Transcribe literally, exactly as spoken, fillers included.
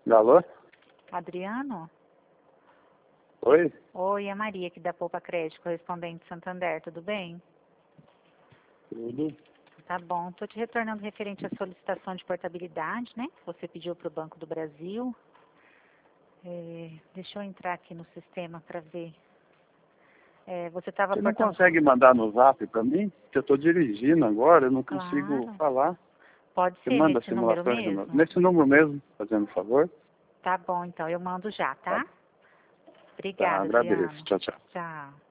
Alô? Adriano? Oi? Oi, é a Maria aqui da Poupa Crédito, correspondente de Santander, tudo bem? Tudo. Tá bom, estou te retornando referente à solicitação de portabilidade, né? Que você pediu para o Banco do Brasil. É, deixa eu entrar aqui no sistema para ver. É, você estava Você não portando... consegue mandar no zap para mim? Que eu estou dirigindo agora, eu não consigo Claro, falar. pode Você ser manda nesse número simulações de novo. mesmo? Nesse número mesmo, fazendo favor. Tá bom, então eu mando já, Tá, tá? tá, Obrigada, agradeço. Adriano. Tchau, tchau. Tchau.